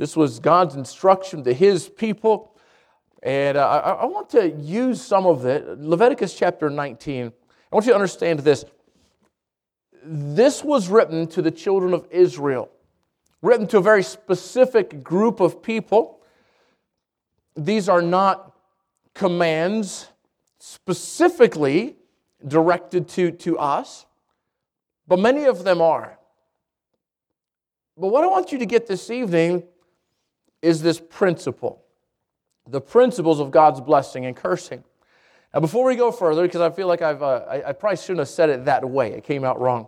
This was God's instruction to His people. And I want to use some of it. Leviticus chapter 19. I want you to understand this. This was written to the children of Israel, written to a very specific group of people. These are not commands specifically directed to us, but many of them are. But what I want you to get this evening is this principle, the principles of God's blessing and cursing. Now, before we go further, because I feel like I probably shouldn't have said it that way. It came out wrong.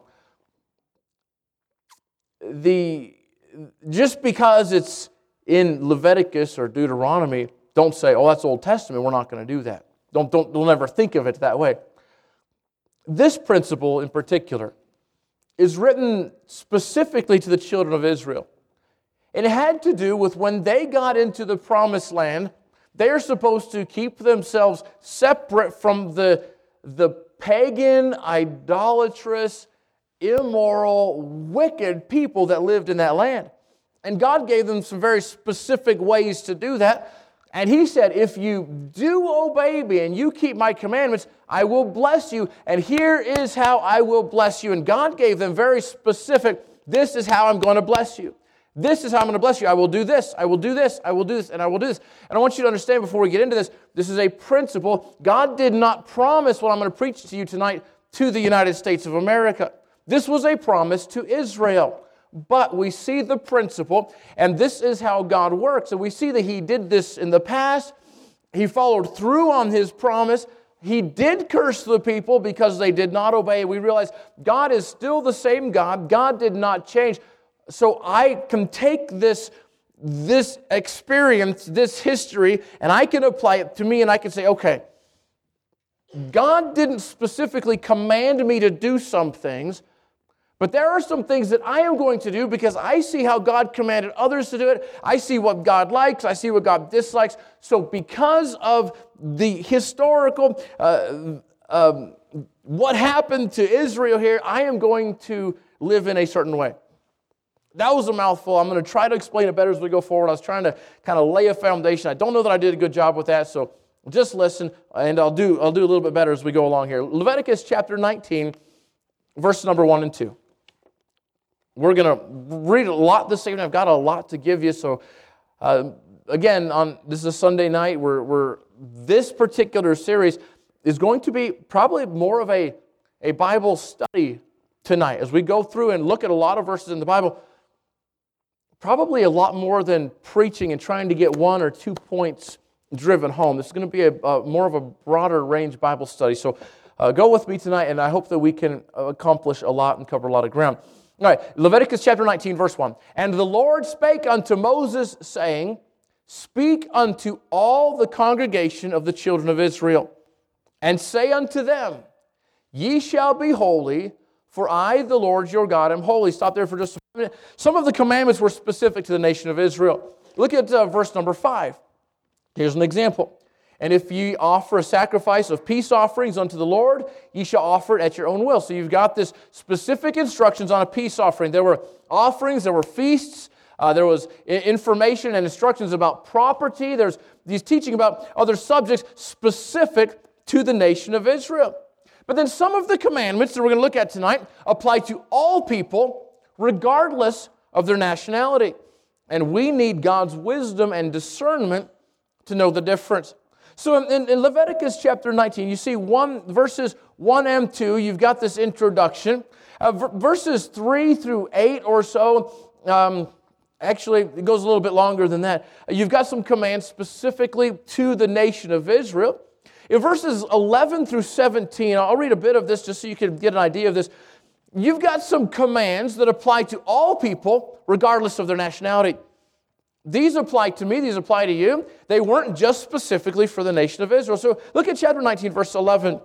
Just because it's in Leviticus or Deuteronomy, don't say, "Oh, that's Old Testament. We're not going to do that." Don't ever think of it that way. This principle in particular is written specifically to the children of Israel. It had to do with when they got into the Promised Land. They are supposed to keep themselves separate from the pagan, idolatrous, immoral, wicked people that lived in that land. And God gave them some very specific ways to do that. And He said, if you do obey me and you keep my commandments, I will bless you. And here is how I will bless you. And God gave them very specific, this is how I'm going to bless you. This is how I'm going to bless you. I will do this, I will do this, I will do this, and I will do this. And I want you to understand before we get into this, this is a principle. God did not promise what I'm going to preach to you tonight to the United States of America. This was a promise to Israel. But we see the principle, and this is how God works. And we see that He did this in the past. He followed through on His promise. He did curse the people because they did not obey. We realize God is still the same God. God did not change. So I can take this experience, this history, and I can apply it to me, and I can say, okay, God didn't specifically command me to do some things, but there are some things that I am going to do because I see how God commanded others to do it. I see what God likes. I see what God dislikes. So because of the historical, what happened to Israel here, I am going to live in a certain way. That was a mouthful. I'm going to try to explain it better as we go forward. I was trying to kind of lay a foundation. I don't know that I did a good job with that, so just listen, and I'll do a little bit better as we go along here. Leviticus chapter 19, verse number 1 and 2. We're going to read a lot this evening. I've got a lot to give you. So, again, this is a Sunday night. This particular series is going to be probably more of a Bible study tonight as we go through and look at a lot of verses in the Bible. Probably a lot more than preaching and trying to get one or 2 points driven home. This is going to be more of a broader range Bible study. So go with me tonight, and I hope that we can accomplish a lot and cover a lot of ground. All right, Leviticus chapter 19, verse 1. And the Lord spake unto Moses, saying, Speak unto all the congregation of the children of Israel, and say unto them, Ye shall be holy, for I, the Lord your God, am holy. Stop there for just a minute. Some of the commandments were specific to the nation of Israel. Look at verse number 5. Here's an example. And if ye offer a sacrifice of peace offerings unto the Lord, ye shall offer it at your own will. So you've got this specific instructions on a peace offering. There were offerings, there were feasts, there was information and instructions about property. There's these teaching about other subjects specific to the nation of Israel. But then some of the commandments that we're going to look at tonight apply to all people, regardless of their nationality. And we need God's wisdom and discernment to know the difference. So in Leviticus chapter 19, you see verses 1 and 2, you've got this introduction. Verses 3 through 8 or so, actually it goes a little bit longer than that. You've got some commands specifically to the nation of Israel. In verses 11 through 17, I'll read a bit of this just so you can get an idea of this. You've got some commands that apply to all people, regardless of their nationality. These apply to me, these apply to you. They weren't just specifically for the nation of Israel. So look at chapter 19, verse 11.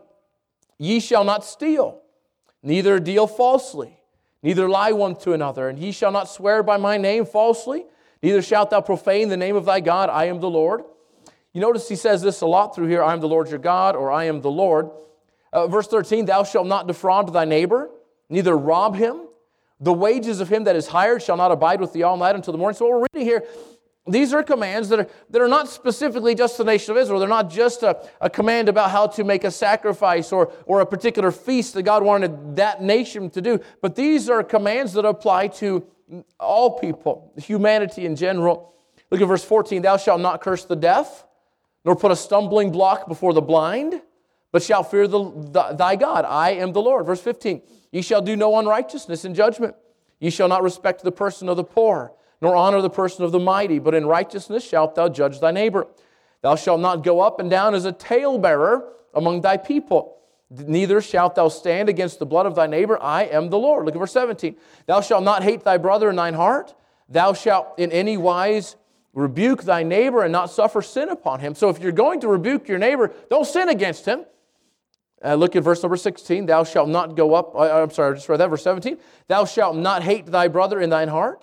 Ye shall not steal, neither deal falsely, neither lie one to another, and ye shall not swear by my name falsely, neither shalt thou profane the name of thy God, I am the Lord. You notice he says this a lot through here, I am the Lord your God, or I am the Lord. Verse 13, thou shalt not defraud thy neighbor, neither rob him. The wages of him that is hired shall not abide with thee all night until the morning. So what we're reading here These are commands that are not specifically just the nation of Israel. They're not just a command about how to make a sacrifice or a particular feast that God wanted that nation to do. But these are commands that apply to all people, humanity in general. Look at verse 14. Thou shalt not curse the deaf, nor put a stumbling block before the blind, but shalt fear thy God. I am the Lord. Verse 15. Ye shall do no unrighteousness in judgment. Ye shall not respect the person of the poor, nor honor the person of the mighty, but in righteousness shalt thou judge thy neighbor. Thou shalt not go up and down as a talebearer among thy people. Neither shalt thou stand against the blood of thy neighbor. I am the Lord. Look at verse 17. Thou shalt not hate thy brother in thine heart. Thou shalt in any wise rebuke thy neighbor and not suffer sin upon him. So if you're going to rebuke your neighbor, don't sin against him. Look at verse number 16. Thou shalt not go up. I'm sorry, I just read that. Verse 17. Thou shalt not hate thy brother in thine heart.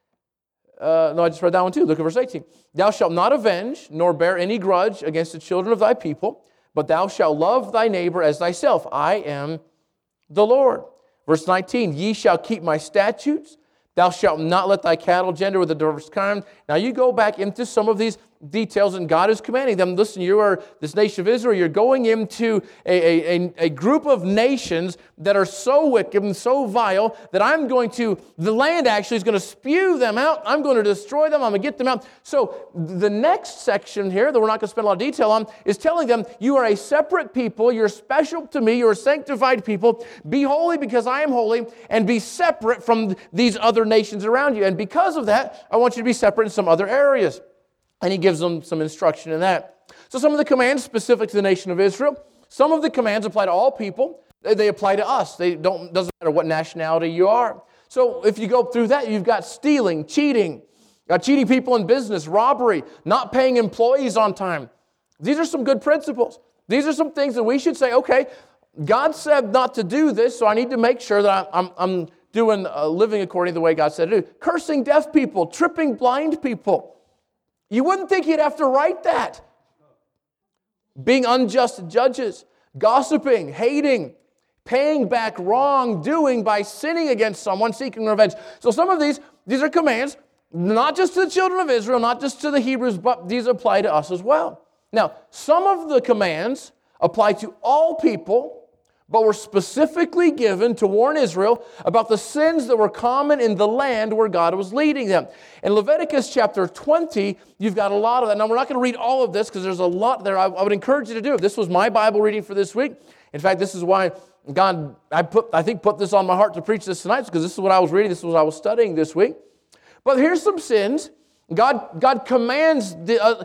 No, I just read that one too. Look at verse 18. Thou shalt not avenge, nor bear any grudge against the children of thy people, but thou shalt love thy neighbor as thyself. I am the Lord. Verse 19. Ye shall keep my statutes. Thou shalt not let thy cattle gender with a diverse kind. Now you go back into some of these details, and God is commanding them. Listen, you are this nation of Israel. You're going into a group of nations that are so wicked and so vile that the land actually is going to spew them out. I'm going to destroy them. I'm going to get them out. So the next section here that we're not going to spend a lot of detail on is telling them, you are a separate people. You're special to me. You're a sanctified people. Be holy because I am holy, and be separate from these other nations around you. And because of that, I want you to be separate in some other areas. And he gives them some instruction in that. So some of the commands specific to the nation of Israel, some of the commands apply to all people. They apply to us. Doesn't matter what nationality you are. So if you go through that, you've got stealing, cheating people in business, robbery, not paying employees on time. These are some good principles. These are some things that we should say, okay, God said not to do this, so I need to make sure that I'm living according to the way God said to do. Cursing deaf people, tripping blind people. You wouldn't think he'd have to write that. Being unjust judges, gossiping, hating, paying back wrongdoing by sinning against someone, seeking revenge. So some of these are commands, not just to the children of Israel, not just to the Hebrews, but these apply to us as well. Now, some of the commands apply to all people, but were specifically given to warn Israel about the sins that were common in the land where God was leading them. In Leviticus chapter 20, you've got a lot of that. Now, we're not going to read all of this because there's a lot there. I would encourage you to do it. This was my Bible reading for this week. In fact, this is why God, I put this on my heart to preach this tonight, because this is what I was reading. This is what I was studying this week. But here's some sins. God commands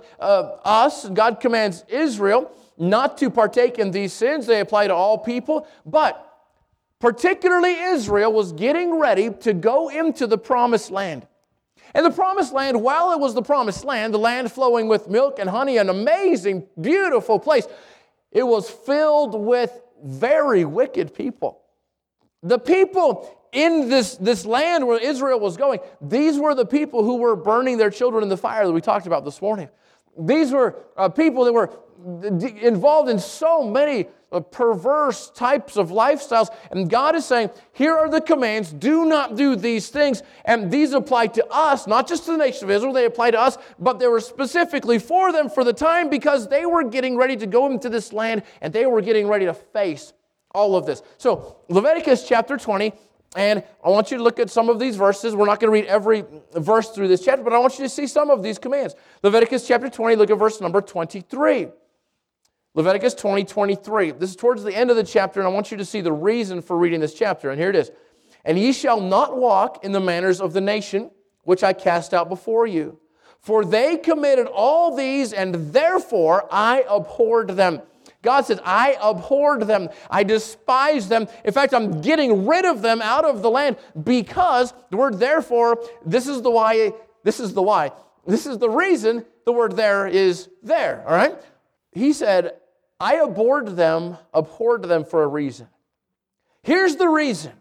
us, God commands Israel not to partake in these sins. They apply to all people. But particularly Israel was getting ready to go into the promised land. And the promised land, while it was the promised land, the land flowing with milk and honey, an amazing, beautiful place, it was filled with very wicked people. The people in this land where Israel was going, these were the people who were burning their children in the fire that we talked about this morning. These were people that were involved in so many perverse types of lifestyles. And God is saying, here are the commands. Do not do these things. And these apply to us, not just to the nation of Israel. They apply to us, but they were specifically for them for the time, because they were getting ready to go into this land and they were getting ready to face all of this. So Leviticus chapter 20, and I want you to look at some of these verses. We're not going to read every verse through this chapter, but I want you to see some of these commands. Leviticus chapter 20, look at verse number 23. Leviticus 20:23. This is towards the end of the chapter, and I want you to see the reason for reading this chapter. And here it is. And ye shall not walk in the manners of the nation which I cast out before you. For they committed all these, and therefore I abhorred them. God says, I abhorred them. I despised them. In fact, I'm getting rid of them out of the land, because the word therefore, this is the why. This is the reason the word there is there. All right? He said, I abhorred them for a reason. Here's the reason.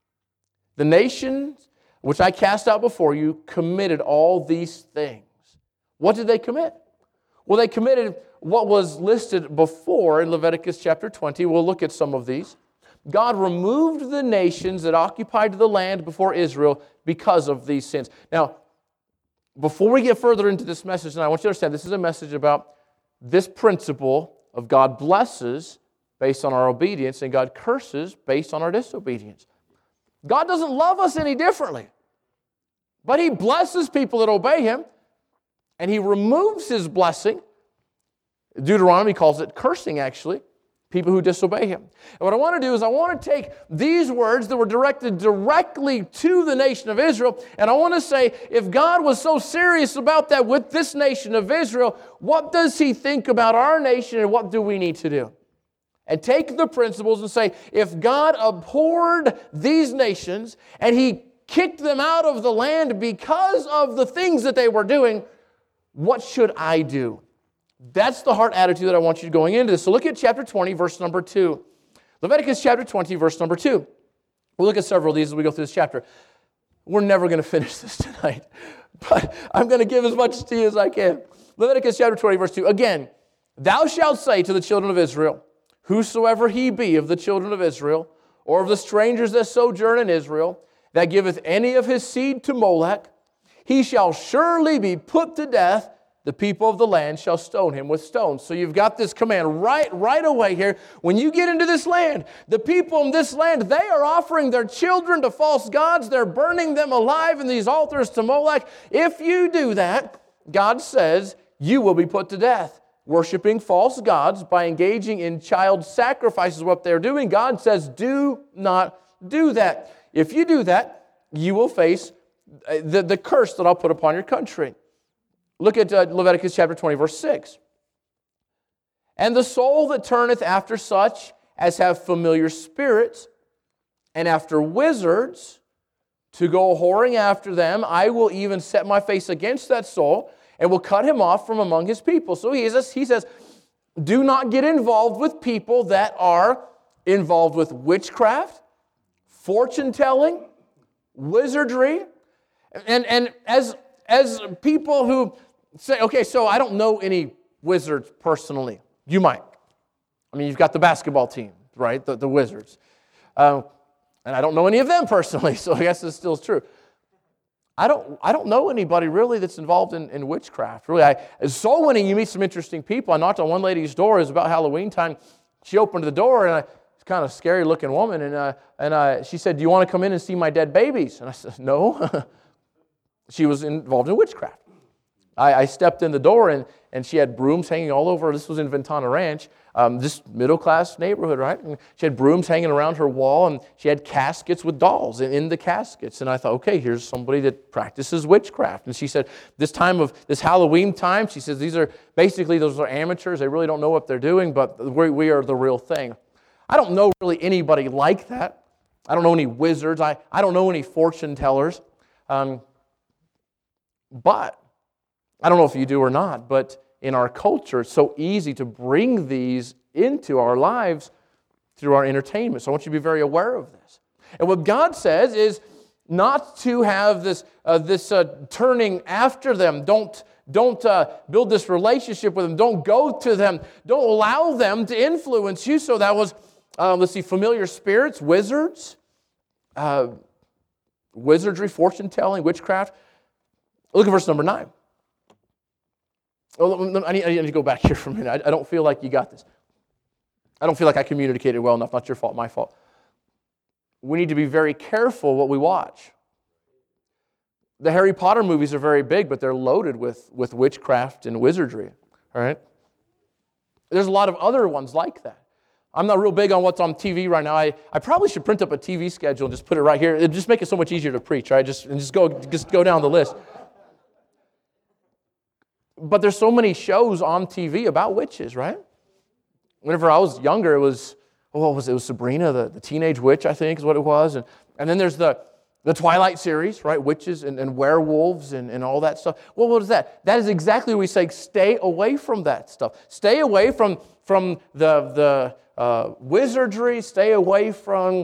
The nations which I cast out before you committed all these things. What did they commit? Well, they committed what was listed before in Leviticus chapter 20. We'll look at some of these. God removed the nations that occupied the land before Israel because of these sins. Now, before we get further into this message, and I want you to understand this is a message about this principle of God blesses based on our obedience and God curses based on our disobedience. God doesn't love us any differently, but He blesses people that obey Him, and He removes His blessing. Deuteronomy calls it cursing, actually, people who disobey Him. And what I want to do is I want to take these words that were directed directly to the nation of Israel, and I want to say, if God was so serious about that with this nation of Israel, what does He think about our nation, and what do we need to do? And take the principles and say, if God abhorred these nations and He kicked them out of the land because of the things that they were doing, what should I do? That's the heart attitude that I want you to going into this. So look at chapter 20, verse number 2. Leviticus chapter 20, verse number 2. We'll look at several of these as we go through this chapter. We're never going to finish this tonight, but I'm going to give as much to you as I can. Leviticus chapter 20, verse 2. Again, thou shalt say to the children of Israel, whosoever he be of the children of Israel, or of the strangers that sojourn in Israel, that giveth any of his seed to Molech, he shall surely be put to death. The people of the land shall stone him with stones. So you've got this command right away here. When you get into this land, the people in this land, they are offering their children to false gods. They're burning them alive in these altars to Molech. If you do that, God says you will be put to death. Worshiping false gods by engaging in child sacrifices, what they're doing. God says, do not do that. If you do that, you will face the curse that I'll put upon your country. Look at Leviticus chapter 20, verse 6. And the soul that turneth after such as have familiar spirits, and after wizards, to go whoring after them, I will even set my face against that soul, and will cut him off from among his people. So he says, do not get involved with people that are involved with witchcraft, fortune-telling, wizardry, and as people who say, okay, so I don't know any wizards personally. You might. I mean, you've got the basketball team, right? The Wizards. And I don't know any of them personally, so I guess this still is true. I don't know anybody really that's involved in witchcraft. Really, soul winning, you meet some interesting people. I knocked on one lady's door. It was about Halloween time. She opened the door, and it's kind of a scary-looking woman. And she said, "Do you want to come in and see my dead babies?" And I said, "No." She was involved in witchcraft. I stepped in the door, and she had brooms hanging all over. This was in Ventana Ranch, this middle-class neighborhood, right? And she had brooms hanging around her wall, and she had caskets with dolls in the caskets. And I thought, okay, here's somebody that practices witchcraft. And she said, this Halloween time, she says, those are amateurs. They really don't know what they're doing, but we are the real thing. I don't know really anybody like that. I don't know any wizards. I don't know any fortune tellers. But I don't know if you do or not, but in our culture, it's so easy to bring these into our lives through our entertainment. So I want you to be very aware of this. And what God says is not to have this turning after them. Don't build this relationship with them. Don't go to them. Don't allow them to influence you. So that was, familiar spirits, wizards, wizardry, fortune-telling, witchcraft. Look at verse number 9. Oh, I need to go back here for a minute. I don't feel like you got this. I don't feel like I communicated well enough. Not your fault, my fault. We need to be very careful what we watch. The Harry Potter movies are very big, but they're loaded with witchcraft and wizardry. All right? There's a lot of other ones like that. I'm not real big on what's on TV right now. I probably should print up a TV schedule and just put it right here. It'd just make it so much easier to preach, right? Just go down the list. But there's so many shows on TV about witches, right? Whenever I was younger, it was Sabrina, the teenage witch, I think is what it was. And then there's the Twilight series, right? Witches and werewolves and all that stuff. Well, what is that? That is exactly what we say, stay away from that stuff. Stay away from the wizardry. Stay away from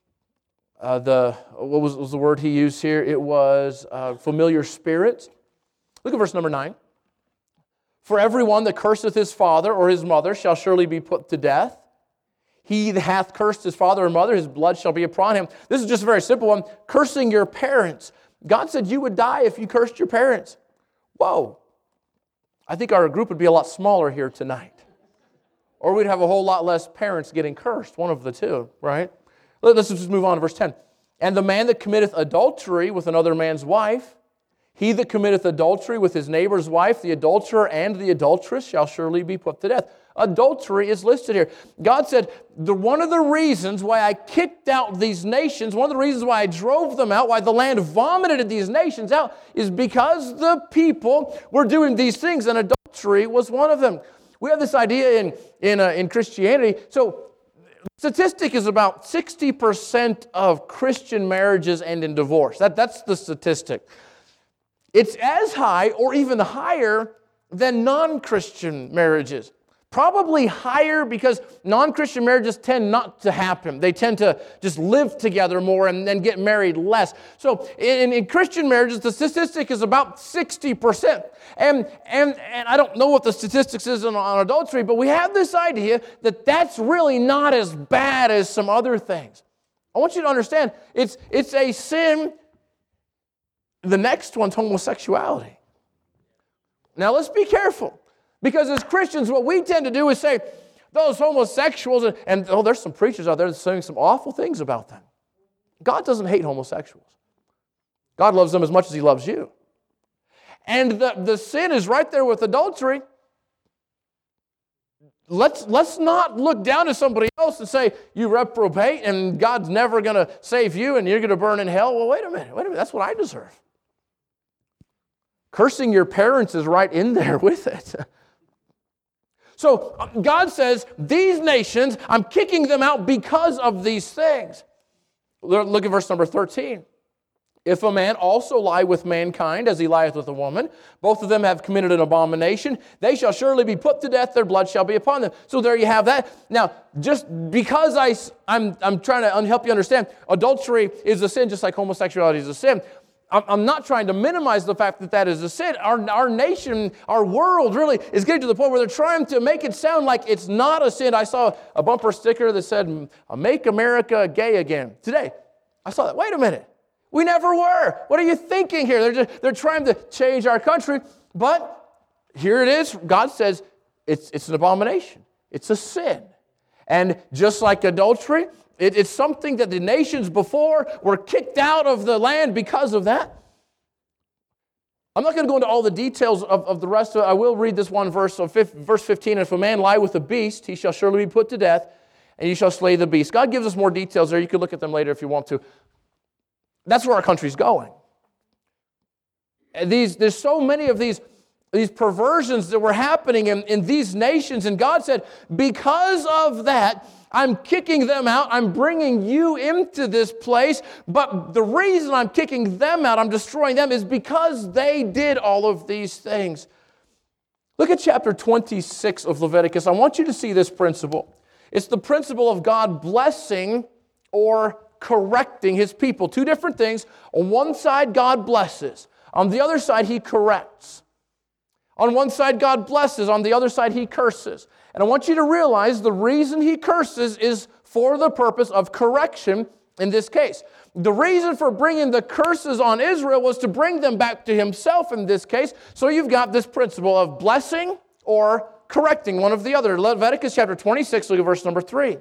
what was the word he used here? It was familiar spirits. Look at verse number 9. For everyone that curseth his father or his mother shall surely be put to death. He that hath cursed his father or mother, his blood shall be upon him. This is just a very simple one. Cursing your parents. God said you would die if you cursed your parents. Whoa. I think our group would be a lot smaller here tonight. Or we'd have a whole lot less parents getting cursed, one of the two, right? Let's just move on to verse 10. And the man that committeth adultery with another man's wife, he that committeth adultery with his neighbor's wife, the adulterer and the adulteress shall surely be put to death. Adultery is listed here. God said, one of the reasons why I kicked out these nations, one of the reasons why I drove them out, why the land vomited these nations out, is because the people were doing these things, and adultery was one of them. We have this idea in Christianity. So, statistic is about 60% of Christian marriages end in divorce. That's the statistic. It's as high or even higher than non-Christian marriages. Probably higher because non-Christian marriages tend not to happen. They tend to just live together more and then get married less. So in Christian marriages, the statistic is about 60%. And I don't know what the statistics is on adultery, but we have this idea that that's really not as bad as some other things. I want you to understand, it's a sin. The next one's homosexuality. Now let's be careful. Because as Christians, what we tend to do is say, those homosexuals, and there's some preachers out there saying some awful things about them. God doesn't hate homosexuals. God loves them as much as He loves you. And the sin is right there with adultery. Let's not look down at somebody else and say, you reprobate, and God's never going to save you, and you're going to burn in hell. Well, wait a minute, that's what I deserve. Cursing your parents is right in there with it. So God says, these nations, I'm kicking them out because of these things. Look at verse number 13. If a man also lie with mankind as he lieth with a woman, both of them have committed an abomination, they shall surely be put to death, their blood shall be upon them. So there you have that. Now, just because I'm trying to help you understand, adultery is a sin just like homosexuality is a sin. I'm not trying to minimize the fact that is a sin. Our nation, our world really is getting to the point where they're trying to make it sound like it's not a sin. I saw a bumper sticker that said, "Make America gay again." Today, I saw that. Wait a minute. We never were. What are you thinking here? They're trying to change our country. But here it is. God says it's an abomination. It's a sin. And just like adultery, it's something that the nations before were kicked out of the land because of that. I'm not going to go into all the details of the rest of it. I will read this one verse, verse 15. If a man lie with a beast, he shall surely be put to death, and you shall slay the beast. God gives us more details there. You can look at them later if you want to. That's where our country's going. There's so many of these perversions that were happening in these nations, and God said, because of that, I'm kicking them out. I'm bringing you into this place. But the reason I'm kicking them out, I'm destroying them, is because they did all of these things. Look at chapter 26 of Leviticus. I want you to see this principle. It's the principle of God blessing or correcting His people. Two different things. On one side, God blesses. On the other side, He corrects. On one side, God blesses. On the other side, He curses. And I want you to realize the reason He curses is for the purpose of correction in this case. The reason for bringing the curses on Israel was to bring them back to Himself in this case. So you've got this principle of blessing or correcting, one of the other. Leviticus chapter 26, look at verse number 3.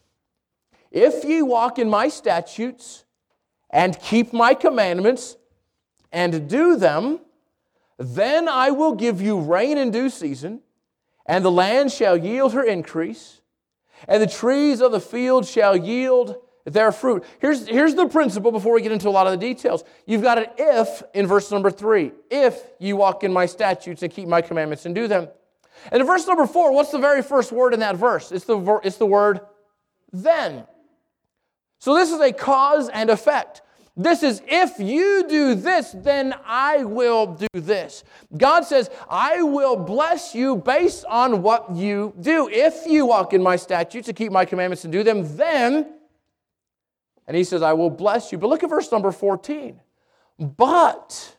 If ye walk in my statutes and keep my commandments and do them, then I will give you rain in due season, and the land shall yield her increase, and the trees of the field shall yield their fruit. Here's the principle before we get into a lot of the details. You've got an if in verse number 3. If you walk in my statutes and keep my commandments and do them. And in verse number 4, what's the very first word in that verse? It's the word then. So this is a cause and effect. This is, if you do this, then I will do this. God says, I will bless you based on what you do. If you walk in my statutes and keep my commandments and do them, then, and He says, I will bless you. But look at verse number 14. But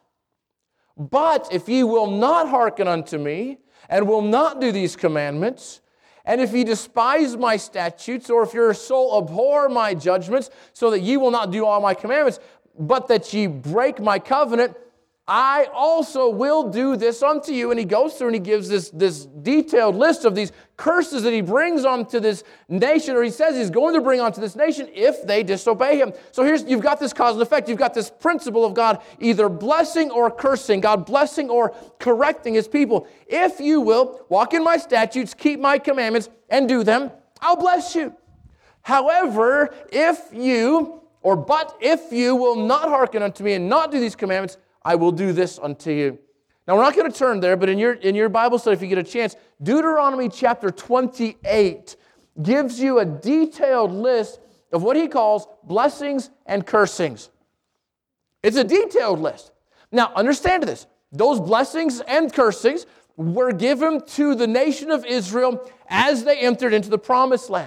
if ye will not hearken unto me, and will not do these commandments, and if ye despise my statutes, or if your soul abhor my judgments, so that ye will not do all my commandments, but that ye break my covenant, I also will do this unto you. And he goes through and he gives this detailed list of these curses that he brings onto this nation, or he says he's going to bring onto this nation if they disobey him. So you've got this cause and effect. You've got this principle of God either blessing or cursing, God blessing or correcting his people. If you will walk in my statutes, keep my commandments, and do them, I'll bless you. However, if you will not hearken unto me and not do these commandments, I will do this unto you. Now, we're not going to turn there, but in your Bible study, if you get a chance, Deuteronomy chapter 28 gives you a detailed list of what he calls blessings and cursings. It's a detailed list. Now, understand this. Those blessings and cursings were given to the nation of Israel as they entered into the promised land.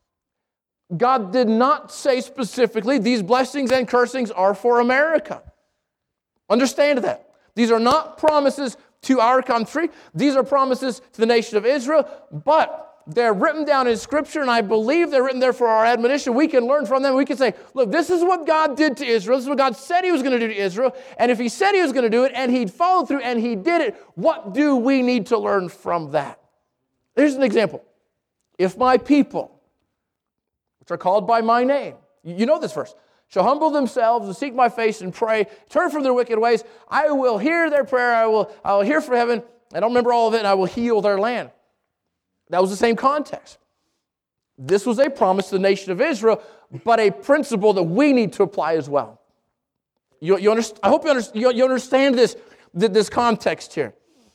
God did not say specifically these blessings and cursings are for America. Understand that. These are not promises to our country. These are promises to the nation of Israel, but they're written down in Scripture, and I believe they're written there for our admonition. We can learn from them. We can say, look, this is what God did to Israel. This is what God said he was going to do to Israel. And if he said he was going to do it, and he'd follow through, and he did it, what do we need to learn from that? Here's an example. If my people, which are called by my name, you know this verse, shall humble themselves and seek my face and pray, turn from their wicked ways, I will hear their prayer, I will hear from heaven, I don't remember all of it, and I will heal their land. That was the same context. This was a promise to the nation of Israel, but a principle that we need to apply as well. I hope you understand this context here.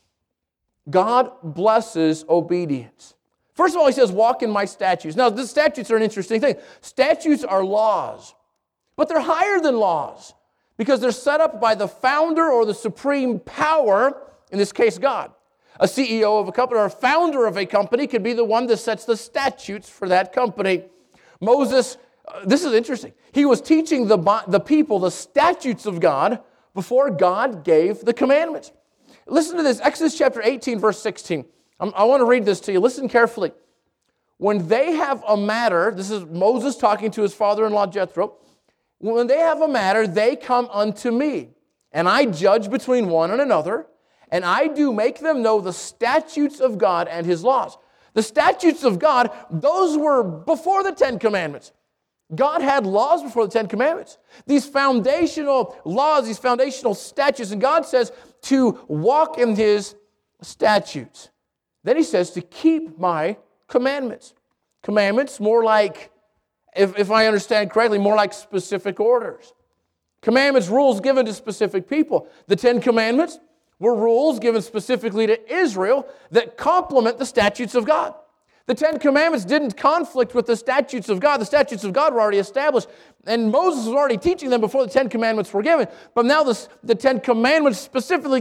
God blesses obedience. First of all, he says, walk in my statutes. Now, the statutes are an interesting thing. Statutes are laws. But they're higher than laws because they're set up by the founder or the supreme power, in this case, God. A CEO of a company or a founder of a company could be the one that sets the statutes for that company. Moses, this is interesting. He was teaching the people the statutes of God before God gave the commandments. Listen to this, Exodus chapter 18, verse 16. I want to read this to you. Listen carefully. When they have a matter, this is Moses talking to his father-in-law Jethro, when they have a matter, they come unto me, and I judge between one and another, and I do make them know the statutes of God and his laws. The statutes of God, those were before the Ten Commandments. God had laws before the Ten Commandments. These foundational laws, these foundational statutes, and God says to walk in his statutes. Then he says to keep my commandments. Commandments, more like, if I understand correctly, more like specific orders. Commandments, rules given to specific people. The Ten Commandments were rules given specifically to Israel that complement the statutes of God. The Ten Commandments didn't conflict with the statutes of God. The statutes of God were already established, and Moses was already teaching them before the Ten Commandments were given. But now the Ten Commandments specifically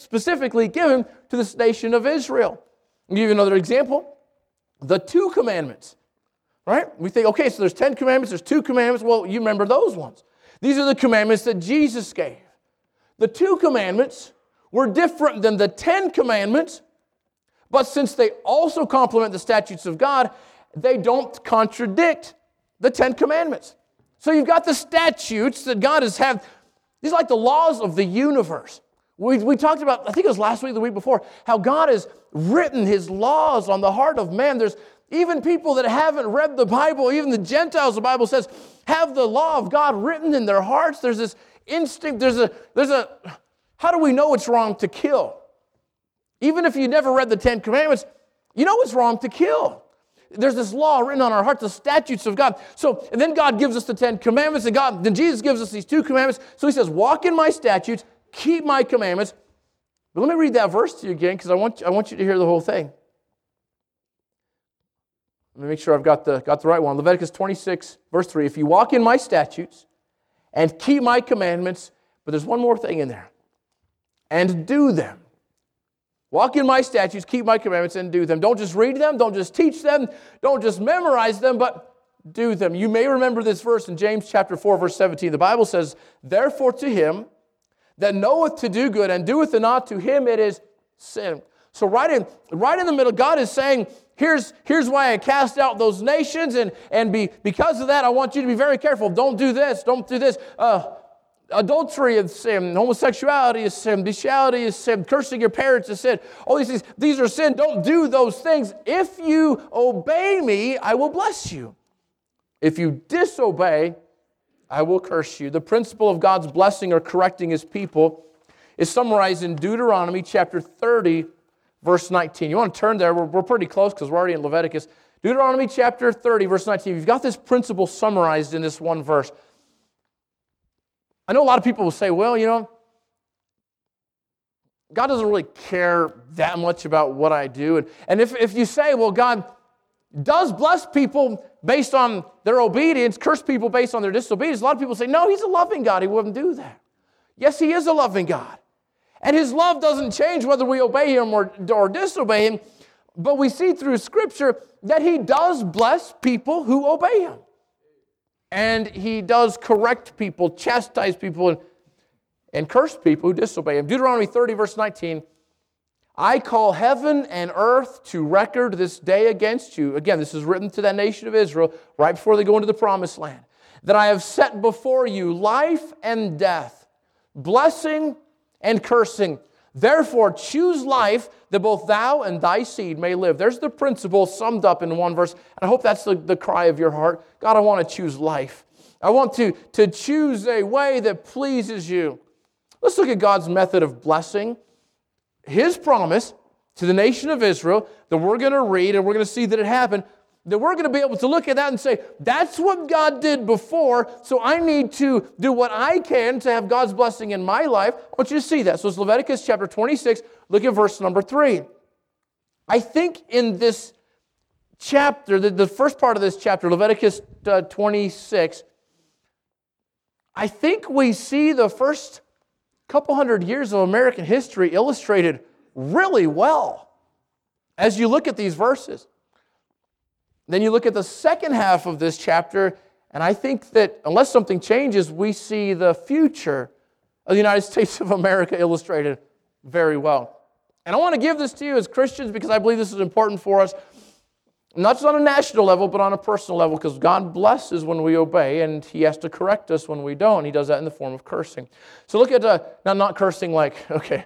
given to this nation of Israel. I'll give you another example. The two commandments. Right? We think, okay, so there's 10 commandments, there's 2 commandments. Well, you remember those ones. These are the commandments that Jesus gave. The 2 commandments were different than the 10 commandments, but since they also complement the statutes of God, they don't contradict the 10 commandments. So you've got the statutes that God has had. These are like the laws of the universe. We talked about, I think it was last week, the week before, how God has written his laws on the heart of man. There's even people that haven't read the Bible, even the Gentiles, the Bible says, have the law of God written in their hearts. There's this instinct, how do we know it's wrong to kill? Even if you never read the 10 Commandments, you know it's wrong to kill. There's this law written on our hearts, the statutes of God. And then God gives us the 10 Commandments, and then Jesus gives us these 2 commandments. So he says, walk in my statutes, keep my commandments. But let me read that verse to you again, because I want you to hear the whole thing. Let me make sure I've got the right one. Leviticus 26, verse 3. If you walk in my statutes and keep my commandments, but there's one more thing in there, and do them. Walk in my statutes, keep my commandments, and do them. Don't just read them, don't just teach them, don't just memorize them, but do them. You may remember this verse in James chapter 4, verse 17. The Bible says, therefore to him that knoweth to do good and doeth it not, to him it is sin. So right in the middle, God is saying, here's why I cast out those nations, and because of that, I want you to be very careful. Don't do this, don't do this. Adultery is sin. Homosexuality is sin. Bestiality is sin. Cursing your parents is sin. All these things, these are sin. Don't do those things. If you obey me, I will bless you. If you disobey, I will curse you. The principle of God's blessing or correcting his people is summarized in Deuteronomy chapter 30, verse 19. You want to turn there? We're pretty close because we're already in Leviticus. Deuteronomy chapter 30, verse 19. You've got this principle summarized in this one verse. I know a lot of people will say, well, God doesn't really care that much about what I do. And if you say, well, God does bless people based on their obedience, curse people based on their disobedience, a lot of people say, no, he's a loving God. He wouldn't do that. Yes, he is a loving God. And his love doesn't change whether we obey him or disobey him. But we see through Scripture that he does bless people who obey him. And he does correct people, chastise people, and curse people who disobey him. Deuteronomy 30, verse 19, I call heaven and earth to record this day against you. Again, this is written to that nation of Israel right before they go into the promised land. That I have set before you life and death, blessing and cursing. Therefore, choose life that both thou and thy seed may live. There's the principle summed up in one verse. And I hope that's the cry of your heart. God, I want to choose life. I want to choose a way that pleases you. Let's look at God's method of blessing. His promise to the nation of Israel that we're going to read and we're going to see that it happened, that we're going to be able to look at that and say, that's what God did before, so I need to do what I can to have God's blessing in my life. I want you to see that. So it's Leviticus chapter 26. Look at verse number 3. I think in this chapter, the first part of this chapter, Leviticus 26, I think we see the first couple hundred years of American history illustrated really well as you look at these verses. Then you look at the second half of this chapter, and I think that unless something changes, we see the future of the United States of America illustrated very well. And I want to give this to you as Christians because I believe this is important for us, not just on a national level, but on a personal level, because God blesses when we obey, and he has to correct us when we don't. He does that in the form of cursing. So look at, not cursing like, okay,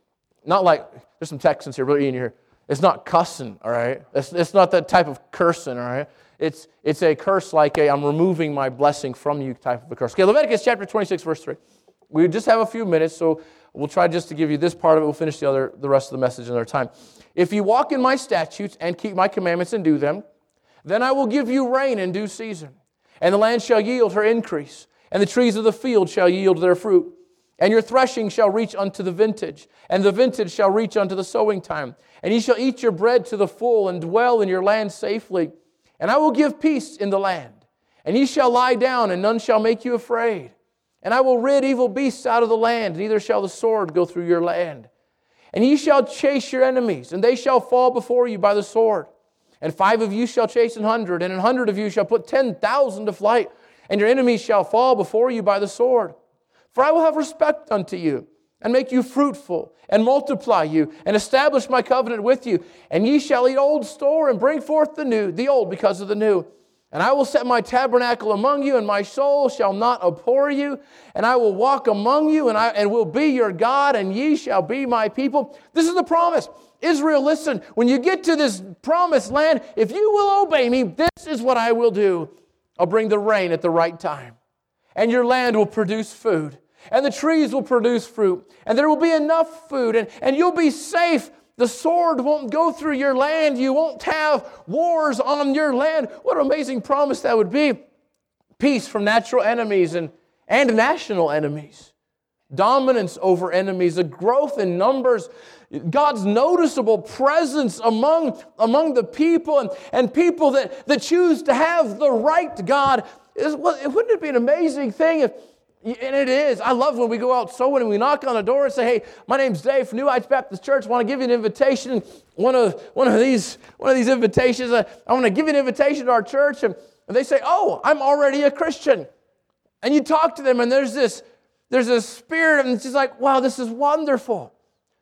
not like, there's some Texans here, really in here. It's not cussing, all right? It's not that type of cursing, all right? It's a curse like I'm removing my blessing from you type of a curse. Okay, Leviticus chapter 26, verse 3. We just have a few minutes, so we'll try just to give you this part of it. We'll finish the rest of the message another time. If you walk in my statutes and keep my commandments and do them, then I will give you rain in due season, and the land shall yield her increase, and the trees of the field shall yield their fruit. And your threshing shall reach unto the vintage, and the vintage shall reach unto the sowing time. And ye shall eat your bread to the full, and dwell in your land safely. And I will give peace in the land. And ye shall lie down, and none shall make you afraid. And I will rid evil beasts out of the land, neither shall the sword go through your land. And ye shall chase your enemies, and they shall fall before you by the sword. And 5 of you shall chase 100, and 100 of you shall put 10,000 to flight. And your enemies shall fall before you by the sword. For I will have respect unto you, and make you fruitful, and multiply you, and establish my covenant with you. And ye shall eat old store, and bring forth the old because of the new. And I will set my tabernacle among you, and my soul shall not abhor you. And I will walk among you, and will be your God, and ye shall be my people. This is the promise. Israel, listen, when you get to this promised land, if you will obey me, this is what I will do. I'll bring the rain at the right time, and your land will produce food. And the trees will produce fruit. And there will be enough food. And you'll be safe. The sword won't go through your land. You won't have wars on your land. What an amazing promise that would be. Peace from natural enemies and national enemies. Dominance over enemies. A growth in numbers. God's noticeable presence among the people. And people that choose to have the right to God. Wouldn't it be an amazing thing if... And it is. I love when we go out sowing and we knock on the door and say, hey, my name's Dave from New Heights Baptist Church. I want to give you an invitation. One of these invitations, I want to give you an invitation to our church. And they say, oh, I'm already a Christian. And you talk to them and there's this spirit and it's just like, wow, this is wonderful.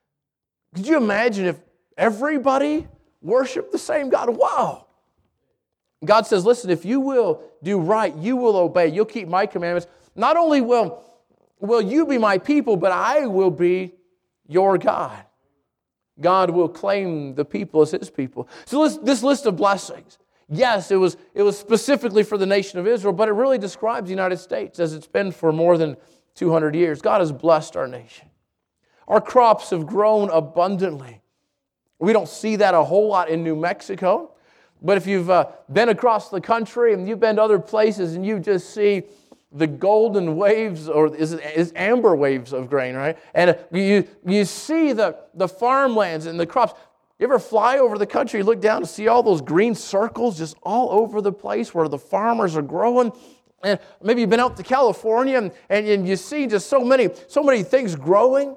Could you imagine if everybody worshiped the same God? Wow. God says, listen, if you will do right, you will obey, you'll keep my commandments. Not only will Will you be my people, but I will be your God. God will claim the people as His people. So this list of blessings, yes, it was specifically for the nation of Israel, but it really describes the United States as it's been for more than 200 years. God has blessed our nation. Our crops have grown abundantly. We don't see that a whole lot in New Mexico, but if you've been across the country and you've been to other places and you just see the golden waves, or is amber waves of grain, right? And you see the farmlands and the crops. You ever fly over the country, look down and see all those green circles just all over the place where the farmers are growing? And maybe you've been out to California and you see just so many things growing.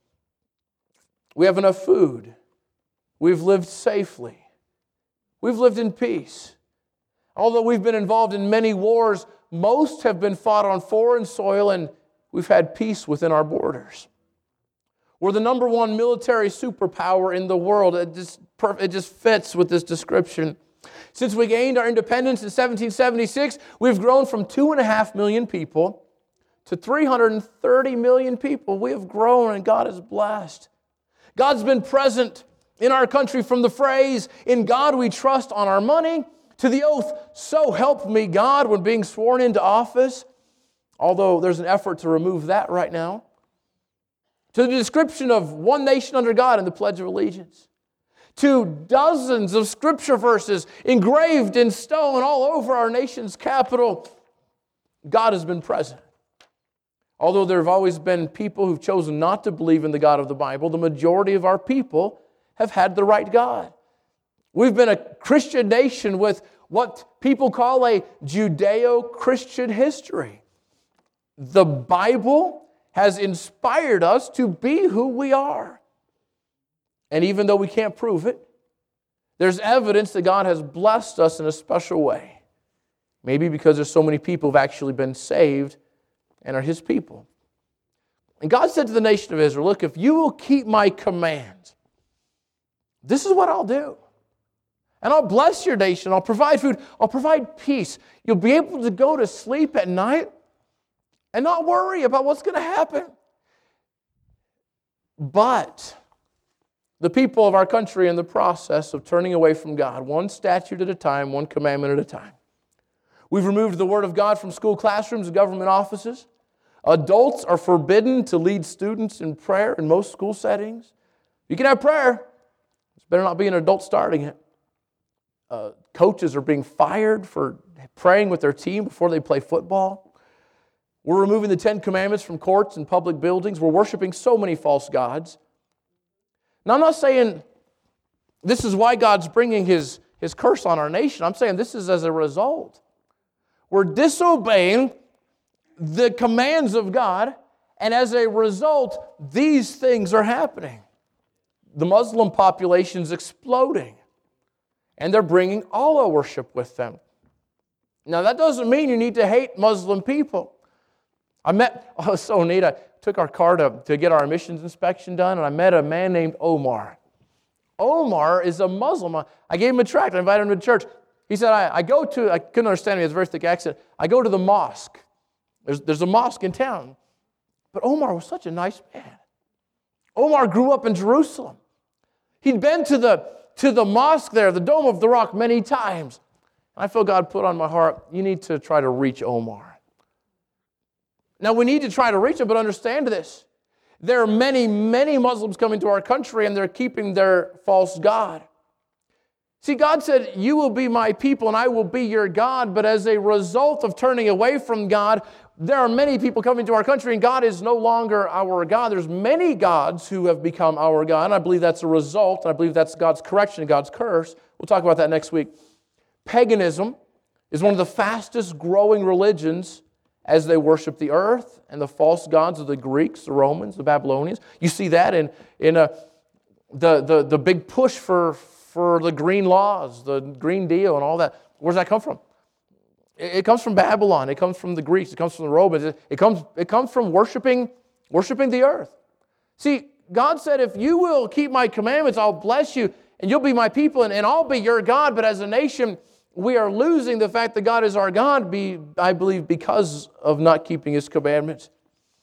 We have enough food. We've lived safely. We've lived in peace. Although we've been involved in many wars, most have been fought on foreign soil, and we've had peace within our borders. We're the number one military superpower in the world. It just fits with this description. Since we gained our independence in 1776, we've grown from 2.5 million people to 330 million people. We have grown, and God is blessed. God's been present in our country from the phrase, "In God we trust," on our money, to the oath, "So help me God," when being sworn into office, although there's an effort to remove that right now, to the description of one nation under God in the Pledge of Allegiance, to dozens of scripture verses engraved in stone all over our nation's capital. God has been present. Although there have always been people who've chosen not to believe in the God of the Bible, the majority of our people have had the right God. We've been a Christian nation with what people call a Judeo-Christian history. The Bible has inspired us to be who we are. And even though we can't prove it, there's evidence that God has blessed us in a special way. Maybe because there's so many people who've actually been saved and are His people. And God said to the nation of Israel, "Look, if you will keep my commands, this is what I'll do. And I'll bless your nation. I'll provide food. I'll provide peace. You'll be able to go to sleep at night and not worry about what's going to happen." But the people of our country are in the process of turning away from God, one statute at a time, one commandment at a time. We've removed the Word of God from school classrooms and government offices. Adults are forbidden to lead students in prayer in most school settings. You can have prayer. It's better not be an adult starting it. Coaches are being fired for praying with their team before they play football. We're removing the 10 Commandments from courts and public buildings. We're worshiping so many false gods. Now, I'm not saying this is why God's bringing His curse on our nation. I'm saying this is as a result. We're disobeying the commands of God, and as a result, these things are happening. The Muslim population's exploding. And they're bringing Allah worship with them. Now, that doesn't mean you need to hate Muslim people. It was so neat. I took our car to get our emissions inspection done, and I met a man named Omar. Omar is a Muslim. I gave him a tract. I invited him to church. He said, I couldn't understand him. He has a very thick accent. I go to the mosque. There's a mosque in town. But Omar was such a nice man. Omar grew up in Jerusalem. He'd been to the mosque there, the Dome of the Rock, many times. I feel God put on my heart, you need to try to reach Omar. Now, we need to try to reach him, but understand this. There are many, many Muslims coming to our country, and they're keeping their false god. See, God said, "You will be my people, and I will be your God." But as a result of turning away from God, there are many people coming to our country, and God is no longer our God. There's many gods who have become our God, and I believe that's a result, and I believe that's God's correction and God's curse. We'll talk about that next week. Paganism is one of the fastest growing religions as they worship the earth and the false gods of the Greeks, the Romans, the Babylonians. You see that in the big push for the green laws, the Green Deal and all that. Where does that come from? It comes from Babylon. It comes from the Greeks. It comes from the Romans. It comes from worshiping the earth. See, God said, if you will keep my commandments, I'll bless you, and you'll be my people, and I'll be your God. But as a nation, we are losing the fact that God is our God, I believe, because of not keeping His commandments.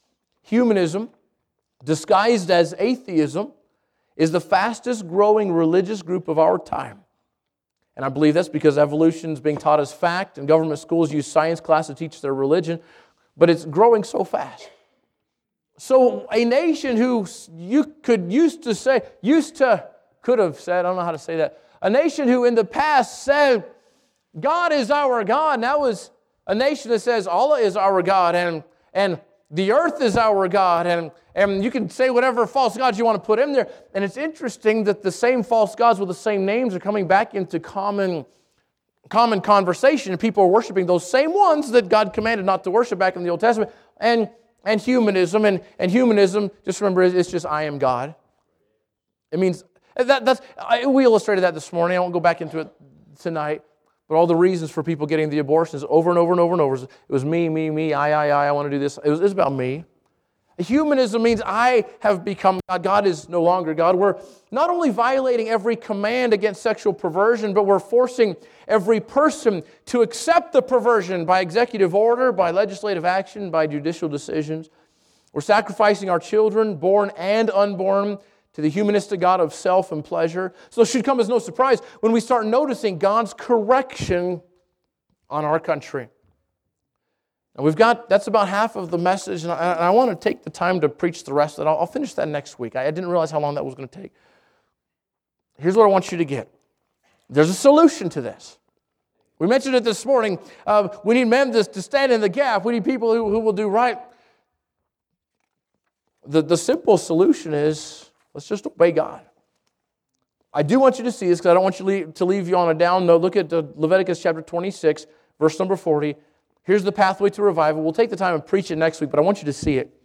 Humanism, disguised as atheism, is the fastest growing religious group of our time. And I believe that's because evolution is being taught as fact, and government schools use science class to teach their religion, but it's growing so fast. So a nation who you could could have said, I don't know how to say that, a nation who in the past said, God is our God, now is a nation that says Allah is our God, and the earth is our God, and you can say whatever false gods you want to put in there. And it's interesting that the same false gods with the same names are coming back into common conversation, and people are worshiping those same ones that God commanded not to worship back in the Old Testament. And humanism, and humanism, just remember, it's just I am God. It means, we illustrated that this morning. I won't go back into it tonight. But all the reasons for people getting the abortions over and over and over and over, it was me, I want to do this. It was about me. Humanism means I have become God. God is no longer God. We're not only violating every command against sexual perversion, but we're forcing every person to accept the perversion by executive order, by legislative action, by judicial decisions. We're sacrificing our children, born and unborn, to the humanistic God of self and pleasure. So it should come as no surprise when we start noticing God's correction on our country. And that's about half of the message, and I want to take the time to preach the rest of it. I'll finish that next week. I didn't realize how long that was going to take. Here's what I want you to get. There's a solution to this. We mentioned it this morning. We need men to stand in the gap. We need people who will do right. The simple solution is, let's just obey God. I do want you to see this because I don't want you to leave you on a down note. Look at Leviticus chapter 26, verse number 40. Here's the pathway to revival. We'll take the time and preach it next week, but I want you to see it.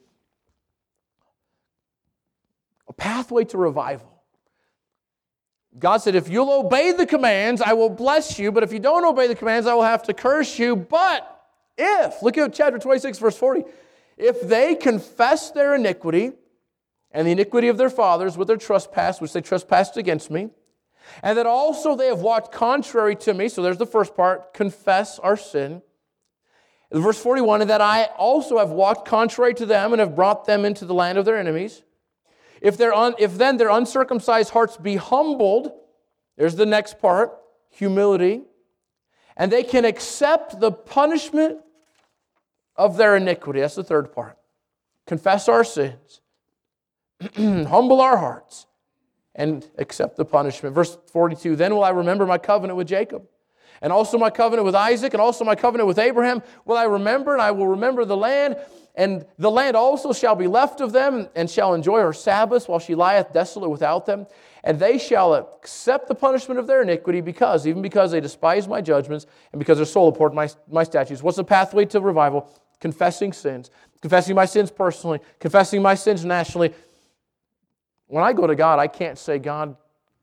A pathway to revival. God said, if you'll obey the commands, I will bless you, but if you don't obey the commands, I will have to curse you. But look at chapter 26, verse 40. If they confess their iniquity, and the iniquity of their fathers with their trespass, which they trespassed against me, and that also they have walked contrary to me. So there's the first part, confess our sin. Verse 41, and that I also have walked contrary to them and have brought them into the land of their enemies. If then their uncircumcised hearts be humbled, there's the next part, humility, and they can accept the punishment of their iniquity. That's the third part. Confess our sins. Humble our hearts and accept the punishment. Verse 42, then will I remember my covenant with Jacob, and also my covenant with Isaac, and also my covenant with Abraham will I remember, and I will remember the land, and the land also shall be left of them, and shall enjoy her Sabbaths while she lieth desolate without them. And they shall accept the punishment of their iniquity, even because they despise my judgments, and because their soul abhorred my statutes. What's the pathway to revival? Confessing sins. Confessing my sins personally. Confessing my sins nationally. When I go to God, I can't say, God,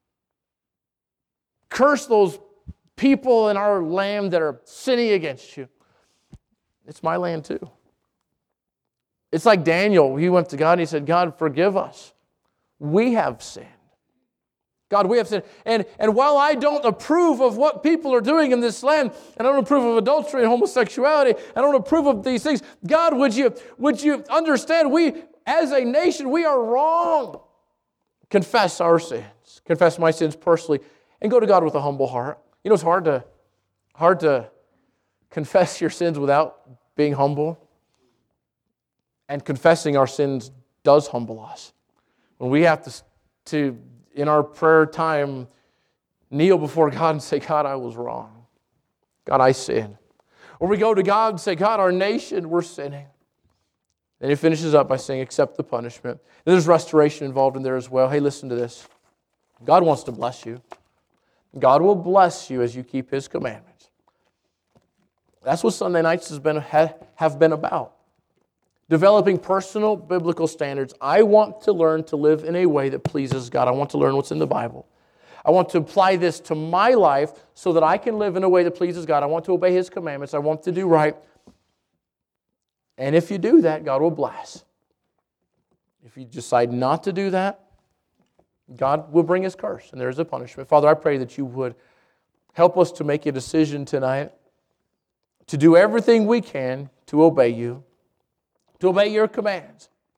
curse those people in our land that are sinning against you. It's my land too. It's like Daniel. He went to God and he said, God, forgive us. We have sinned. God, we have sinned. And while I don't approve of what people are doing in this land, and I don't approve of adultery and homosexuality, I don't approve of these things, God, would you understand, we, as a nation, we are wrong. Confess our sins. Confess my sins personally. And go to God with a humble heart. You know, it's hard to confess your sins without being humble. And confessing our sins does humble us. When we have to in our prayer time, kneel before God and say, God, I was wrong. God, I sinned. Or we go to God and say, God, our nation, we're sinning. Then he finishes up by saying, accept the punishment. And there's restoration involved in there as well. Hey, listen to this. God wants to bless you. God will bless you as you keep His commandments. That's what Sunday nights have been about. Developing personal biblical standards. I want to learn to live in a way that pleases God. I want to learn what's in the Bible. I want to apply this to my life so that I can live in a way that pleases God. I want to obey His commandments. I want to do right. And if you do that, God will bless. If you decide not to do that, God will bring His curse, and there's a punishment. Father, I pray that you would help us to make a decision tonight to do everything we can to obey you, to obey your commands.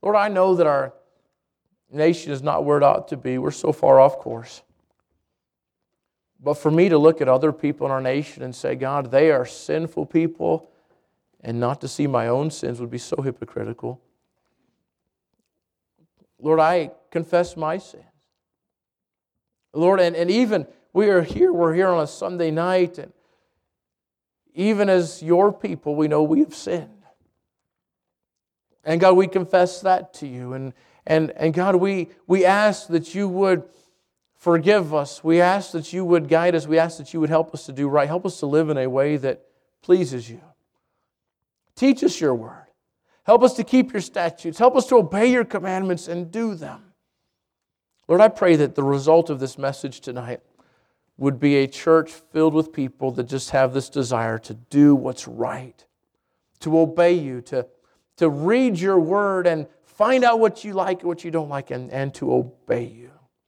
Lord, I know that our nation is not where it ought to be. We're so far off course. But for me to look at other people in our nation and say, God, they are sinful people, and not to see my own sins would be so hypocritical. Lord, I confess my sins. Lord, and even we're here on a Sunday night, and even as your people, we know we have sinned. And God, we confess that to you. And God, we ask that you would forgive us. We ask that you would guide us. We ask that you would help us to do right. Help us to live in a way that pleases you. Teach us your word. Help us to keep your statutes. Help us to obey your commandments and do them. Lord, I pray that the result of this message tonight would be a church filled with people that just have this desire to do what's right, to obey you, to read your word and find out what you like and what you don't like, and to obey you.